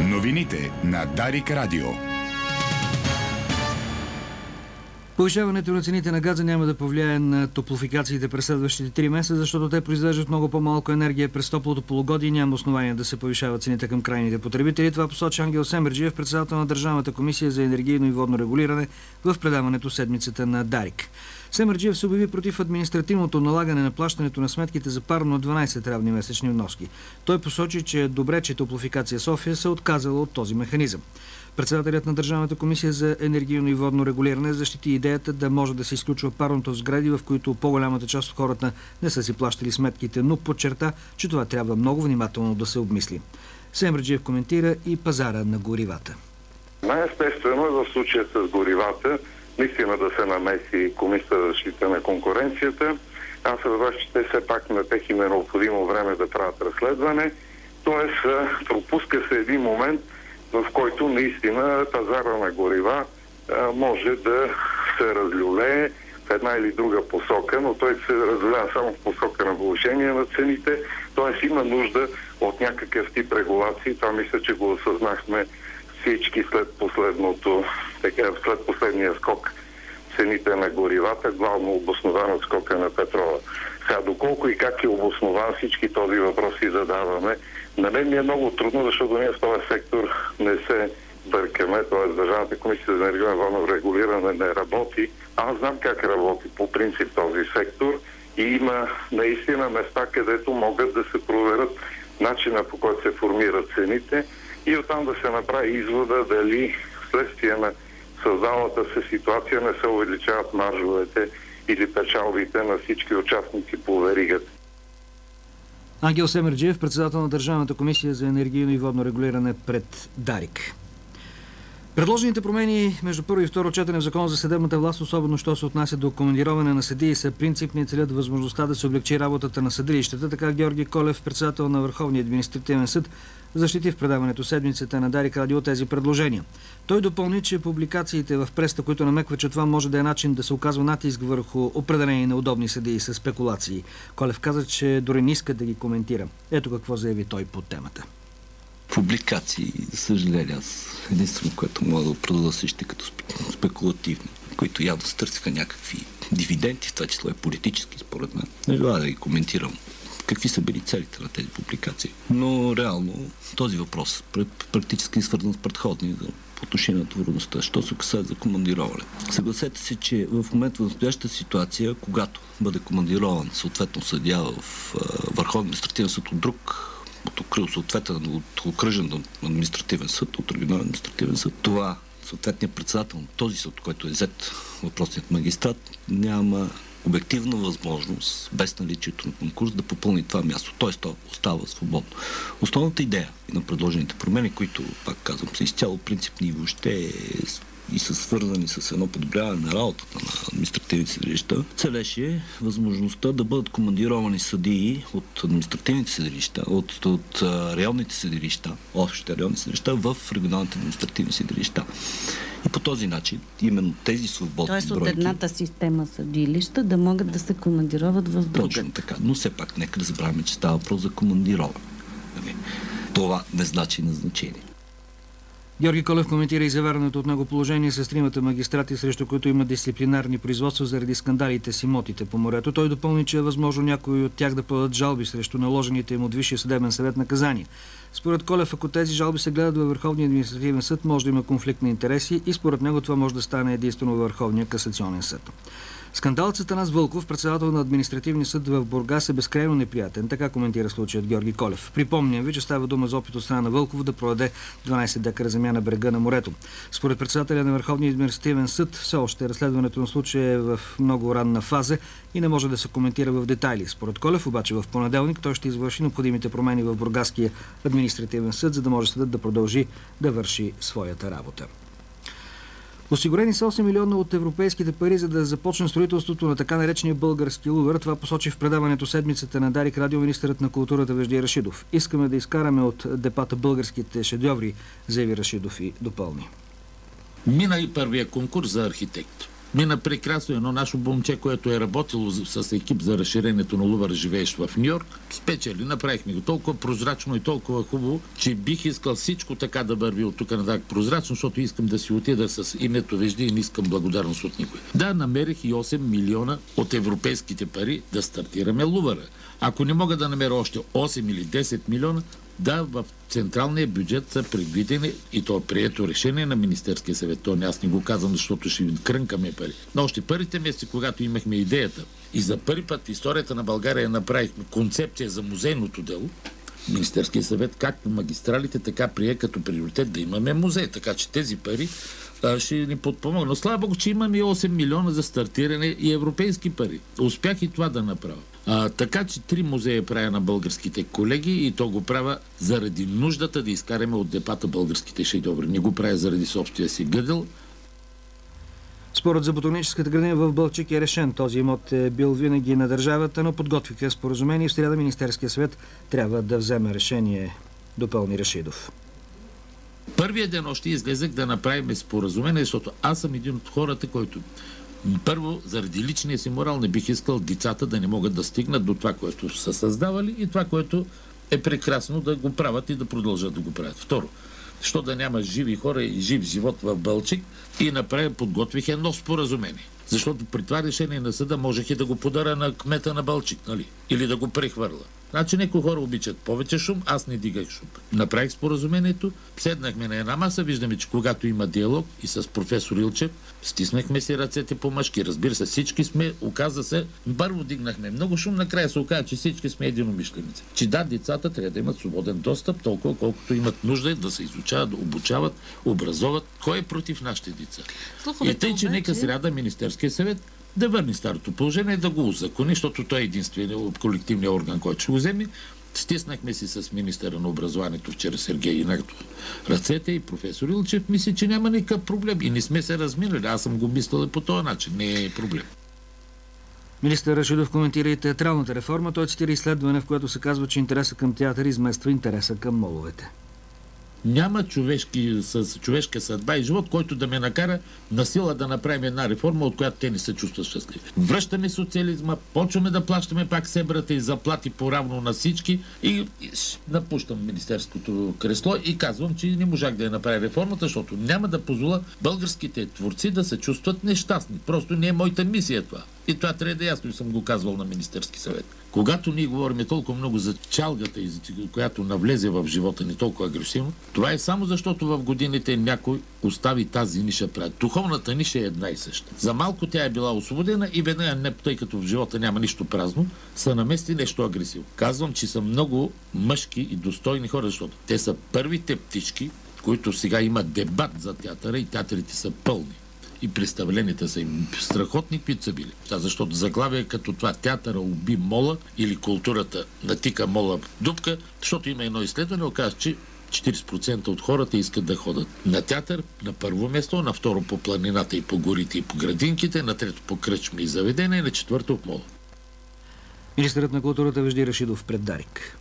Новините на Дарик Радио. Повишаването на цените на газа няма да повлияе на топлофикациите през следващите 3 месеца, защото те произвеждат много по-малко енергия през топлото полугодие и няма основания да се повишават цените към крайните потребители. Това посочи Ангел Семерджиев, председател на Държавната комисия за енергийно и водно регулиране, в предаването Седмицата на Дарик. Семерджиев се обяви против административното налагане на плащането на сметките за парно на 12 равни месечни вноски. Той посочи, че е добре, че Топлофикация София се отказала от този механизъм. Председателят на Държавната комисия за енергийно и водно регулиране защити идеята да може да се изключва парното в сгради, в които по-голямата част от хората не са си плащали сметките, но подчерта, че това трябва много внимателно да се обмисли. Семерджиев коментира и пазара на горивата. Най-естествено е в случая с горивата наистина да се намеси Комисията за защита на конкуренцията. Аз разбрах, че те все пак на тех им е необходимо време да правят разследване. Тоест, пропуска се един момент, в който наистина пазара на горива може да се разлюлее в една или друга посока, но той се разлюлява само в посока на повишение на цените. Тоест има нужда от някакъв тип регулации. Това мисля, че го осъзнахме всички след последния скок цените на горивата, главно обоснован от скока на петрола. Сега, доколко и как е обоснован, всички този въпроси задаваме. На мен ми е много трудно, защото ние в този сектор не се бъркаме, т.е. Държавната комисия за енергийно и водно регулиране не работи. Аз знам как работи по принцип този сектор и има наистина места, където могат да се проверят начина, по който се формират цените и оттам да се направи извода дали вследствие на създалата се ситуация не се увеличават маржовете или печалбите на всички участници по веригата. Ангел Семерджиев, председател на Държавната комисия за енергийно и водно регулиране пред Дарик. Предложените промени между първо и второ четене в Закона за съдебната власт, особено що се отнася до командироване на съдии, са принципни и целят възможността да се облегчи работата на съдилищата. Така Георги Колев, председател на Върховния административен съд, защити в предаването Седмицата на Дарик Радио тези предложения. Той допълни, че публикациите в пресата, които намекват, че това може да е начин да се оказва натиск върху определени неудобни съдии с спекулации. Колев каза, че дори не иска да ги коментира. Ето какво заяви той по темата. Публикации, за съжаление, аз единствено, което мога да определя същите като спекулативни, които явно стърсиха някакви дивиденти, в това число е политически, според мен. Не желая да ги коментирам какви са били целите на тези публикации. Но реално този въпрос практически е свързан с предходни по отношение на отговорността, що се касае за командироване. Съгласете се, че в момента в настоящата ситуация, когато бъде командирован съответно съдия в Върховен административен съд от друг, от окръжен административен съд, от регионален административен съд, това съответният председател на този съд, който е взет въпросният магистрат, няма обективна възможност, без наличието на конкурс, да попълни това място. Тоест, то остава свободно. Основната идея на предложените промени, които, пак казвам, са изцяло принципни и въобще и са свързани с едно подобряване на работата на административните съдилища, целеше възможността да бъдат командировани съдии от административните съдилища, от районните съдилища, общите районни съдилища в регионалните административни съдилища. И по този начин именно тези свободни бройки... Тоест от едната система съдилища да могат да се командироват в друга. Точно така. Но все пак нека да забравяме, че става въпрос за командироване. Това не значи назначение. Георги Колев коментира и завареното от него положение с тримата магистрати, срещу които има дисциплинарни производства заради скандалите с имотите по морето. Той допълни, че е възможно някои от тях да подадат жалби срещу наложените им от Висшия съдебен съвет наказания. Според Колев, ако тези жалби се гледат във Върховния административен съд, може да има конфликт на интереси и според него това може да стане единствено във Върховния касационен съд. Скандалът с Атанас Вълков, председател на административния съд в Бургас, е безкрайно неприятен. Така коментира случаят Георги Колев. Припомням ви, че става дума за опит от страна на Вълков да продаде 12 декара земя на брега на морето. Според председателя на Върховния административен съд, все още разследването на случая е в много ранна фаза и не може да се коментира в детайли. Според Колев, обаче, в понеделник той ще извърши необходимите промени в Бургаския административен съд, за да може съдът да продължи да върши своята работа. Осигурени са 8 милиона от европейските пари, за да започне строителството на така наречения български Лувър. Това посочи в предаването Седмицата на Дарик Радио министърът на културата Вежди Рашидов. Искаме да изкараме от депата българските шедьоври, заяви Рашидов и допълни. Мина и първия конкурс за архитект. Мина прекрасно. Едно наше момче, което е работило с екип за разширението на Лувър, живееш в Нью-Йорк, спечели. Направихме го толкова прозрачно и толкова хубаво, че бих искал всичко така да върви от тук нататък прозрачно, защото искам да си отида с името Вежди и не искам благодарност от никой. Да, намерих и 8 милиона от европейските пари да стартираме Лувъра. Ако не мога да намеря още 8 или 10 милиона, да, в централния бюджет са предвидени и то е прието решение на Министерския съвет. То аз не го казвам, защото ще крънкаме пари. Но още първите месеци, когато имахме идеята и за първи път в историята на България направихме концепция за музейното дело, Министерския съвет, както магистралите, така прие като приоритет да имаме музей. Така че тези пари ще ни подпомогнат. Но слава Богу, че имаме 8 милиона за стартиране и европейски пари. Успях и това да направя. Така че 3 музея правя на българските колеги и то го правя заради нуждата да изкараме от депата българските шедьоври. Не го правя заради собствения си гъдел. Спорът за ботаническата градина в Балчик е решен. Този имот е бил винаги на държавата, но подготвиха споразумение и в сряда Министерския съвет трябва да вземе решение, допълни Рашидов. Първият ден още излезах да направим споразумение, защото аз съм един от хората, който първо, заради личния си морал не бих искал децата да не могат да стигнат до това, което са създавали и това, което е прекрасно да го правят и да продължат да го правят. Второ, защо да няма живи хора и жив живот в Балчик и направя подготвих едно споразумение. Защото при това решение на съда можех и да го подаря на кмета на Балчик, нали? Или да го прехвърля. Значи някои хора обичат повече шум, аз не дигах шум. Направих споразумението, седнахме на една маса, виждаме, че когато има диалог и с професор Илчев, стиснахме си ръцете по мъжки. Разбира се, всички сме, оказа се, първо дигнахме много шум, накрая се оказа, че всички сме единомишленици. Че да, децата трябва да имат свободен достъп, толкова колкото имат нужда да се изучават, да обучават, образоват. Кой е против нашите деца? И тъй, че нека сряда Министерския съвет да върне старото положение, да го узакони, защото той е единственият от колективния орган, който ще го вземе. Стиснахме си с министъра на образованието вчера Сергей Инактов ръцете и професор Илчев. Мисля, че няма никакъв проблем. И не сме се разминали. Аз съм го мислил по този начин. Не е проблем. Министър Рашидов коментира и театралната реформа. Той цитира изследване, в което се казва, че интереса към театър измества интереса към моловете. Няма с човешка съдба и живот, който да ме накара на сила да направим една реформа, от която те не се чувстват щастливи. Връщаме социализма, почваме да плащаме пак себрата и заплати поравно на всички и напущам министерското кресло и казвам, че не можах да я направя реформата, защото няма да позволя българските творци да се чувстват нещастни. Просто не е моята мисия това. И това трябва да ясно, съм го казвал на Министерски съвет. Когато ние говорим толкова много за чалгата, която навлезе в живота ни толкова агресивно, това е само защото в годините някой остави тази ниша пред. Духовната ниша е една и съща. За малко тя е била освободена и веднага, тъй като в живота няма нищо празно, са намести нещо агресивно. Казвам, че са много мъжки и достойни хора, защото те са първите птички, които сега имат дебат за театъра и театрите са пълни. И представленията са им страхотни, които са били. Защото заглавие като това театъра уби мола или културата натика мола в дупка, защото има едно изследване, оказва, че 40% от хората искат да ходят на театър на първо место, на второ по планината и по горите и по градинките, на трето по кръчми и заведения и на четвърто в мола. Министърът на културата Вежди Рашидов пред Дарик.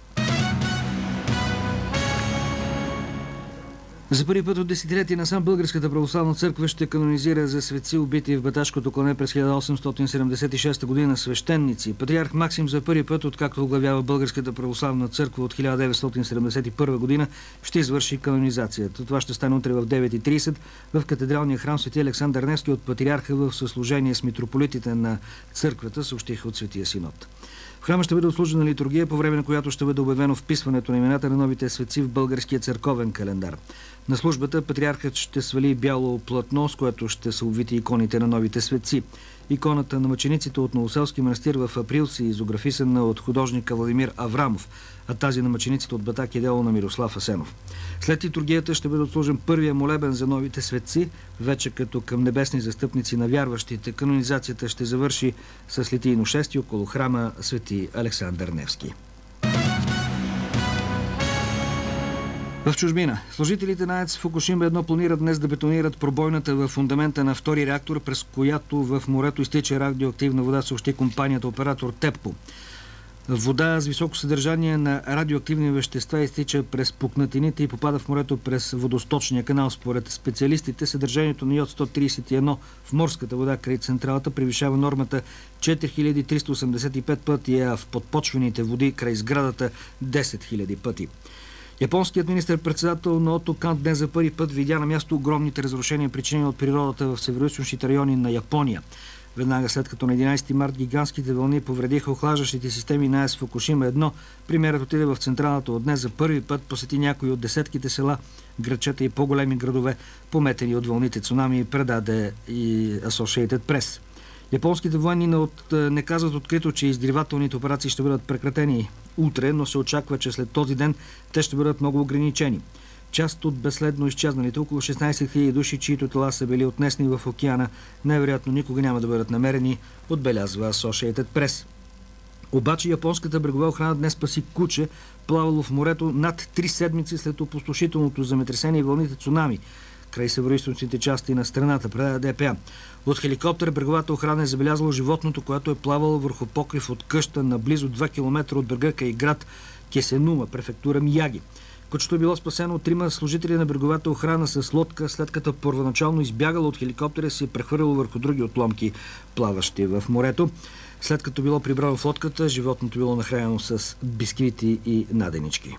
За първи път от десетилетия насам Българската православна църква ще канонизира за светци убити в Баташкото клане през 1876 година свещеници. Патриарх Максим за първи път, откакто оглавява Българската православна църква от 1971 година, ще извърши канонизацията. Това ще стане утре в 9:30 в катедралния храм Свети Александър Невски от патриарха в съслужение с митрополитите на църквата, съобщиха от Светия Синод. В храма ще бъде отслужена литургия, по време на която ще бъде обявено вписването на имената на новите светци в българския църковен календар. На службата патриархът ще свали бяло платно, с което ще са обвити иконите на новите светци. Иконата на мъчениците от Новоселски манастир в Април се изографисана от художника Владимир Аврамов, а тази на мъчениците от Батак е дело на Мирослав Асенов. След литургията ще бъде отслужен първия молебен за новите светци, вече като към небесни застъпници на вярващите. Канонизацията ще завърши с литийно шествие около храма Свети Александър Невски. В чужбина. Служителите на АЕЦ Фукушима 1 планират днес да бетонират пробойната в фундамента на втори реактор, през която в морето изтича радиоактивна вода, съобщи компанията оператор ТЕПКО. Вода с високо съдържание на радиоактивни вещества изтича през пукнатините и попада в морето през водосточния канал. Според специалистите, съдържанието на йод-131 в морската вода край централата превишава нормата 4385 пъти, а в подпочвените води край сградата 10 000 пъти. Японският министър-председател Наото Кан днес за първи път видя на място огромните разрушения, причинени от природата в североизточните райони на Япония. Веднага след като на 11 март гигантските вълни повредиха охлаждащите системи на АЕС Фукушима 1, премиерът отиде в централата от днес за първи път, посети някои от десетките села, градчета и по-големи градове, пометени от вълните цунами, предаде и Associated Press. Японските военни не казват открито, че издирвателните операции ще бъдат прекратени утре, но се очаква, че след този ден те ще бъдат много ограничени. Част от безследно изчезналите, около 16 000 души, чието тела са били отнесени в океана, най-вероятно никога няма да бъдат намерени, отбелязва Associated Press. Обаче японската брегова охрана днес спаси куче, плавало в морето над 3 седмици след опустошителното земетресение и вълните цунами край североизточните части на страната, предаде ДПА. От хеликоптер бреговата охрана е забелязало животното, което е плавало върху покрив от къща на близо 2 км от брега край град Кесенума, префектура Мияги. Кучето е било спасено от 3 служители на бреговата охрана с лодка, след като първоначално избягало от хеликоптера, се е прехвърлило върху други отломки, плаващи в морето. След като било прибрано в лодката, животното било нахранено с бисквити и наденички.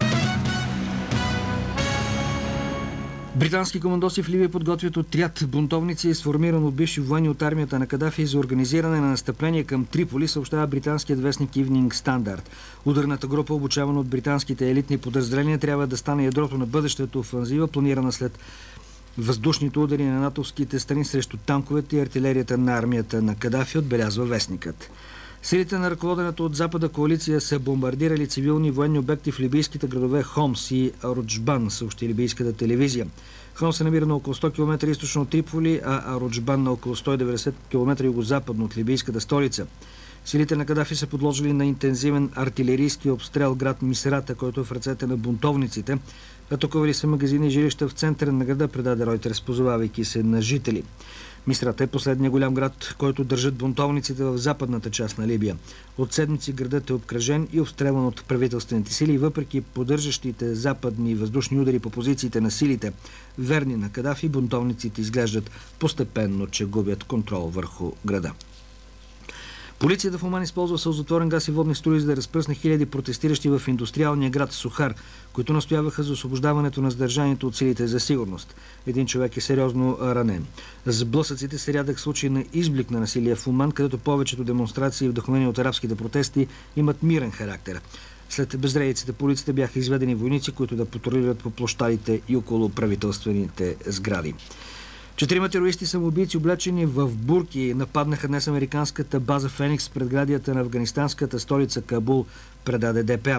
Британски командоси в Ливия подготвят отряд бунтовници, сформиран от бивши военни от армията на Кадафи за организиране на настъпление към Триполи, съобщава британският вестник Evening Standard. Ударната група, обучавана от британските елитни подразделения, трябва да стане ядрото на бъдещата офанзива, планирана след въздушните удари на натовските страни срещу танковете и артилерията на армията на Кадафи, отбелязва вестникът. Силите на ръководената от Запада коалиция са бомбардирали цивилни военни обекти в либийските градове Хомс и Аруджбан, съобщи либийската телевизия. Хомс се намира на около 100 км източно от Триполи, а Аруджбан на около 190 км югозападно от либийската столица. Силите на Кадафи са подложили на интензивен артилерийски обстрел град Мисрата, който е в ръцете на бунтовниците. Атакували са магазини и жилища в центъра на града, предаде Ройтерс, позовавайки се на жители. Мисрата е последния голям град, който държат бунтовниците в западната част на Либия. От седмици градът е обкръжен и обстрелван от правителствените сили и въпреки поддържащите западни въздушни удари по позициите на силите, верни на Кадафи, бунтовниците изглеждат постепенно, че губят контрол върху града. Полицията в Оман използва сълзотворен газ и водни струи, за да разпръсне хиляди протестиращи в индустриалния град Сухар, които настояваха за освобождаването на задържанието от силите за сигурност. Един човек е сериозно ранен. Сблъсъците са рядък случай на изблик на насилие в Оман, където повечето демонстрации, вдъхновени от арабските протести, имат мирен характер. След безредиците по улиците бяха изведени войници, които да патрулират по площадите и около правителствените сгради. 4 терористи самоубийци, облечени в бурки, нападнаха днес американската база Феникс пред градията на афганистанската столица Кабул, предаде ДПА.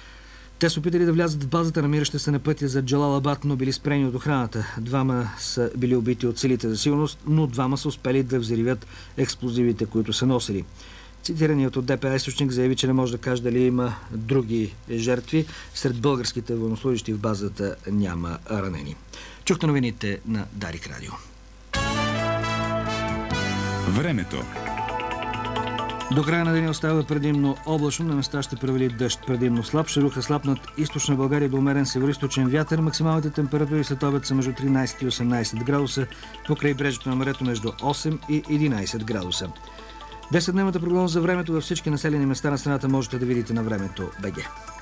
Те се опитали да влязат в базата, намираща се на пътя за Джалалабад, но били спрени от охраната. 2 са били убити от силите за сигурност, но 2 са успели да взривят експлозивите, които са носили. Цитираният от ДПА източник заяви, че не може да каже дали има други жертви. Сред българските военнослужещи в базата няма ранени. Чухте новините на Дарик Радио. Времето. До края на деня остава предимно облачно, на места ще превали дъжд. Предимно слаб, ще руха слабнат източна България до умерен североизточен вятър. Максималните температури след обед са между 13 и 18 градуса, по крайбрежието на морето между 8 и 11 градуса. 10-дневната прогноза за времето във всички населени места на страната можете да видите на времето БГ.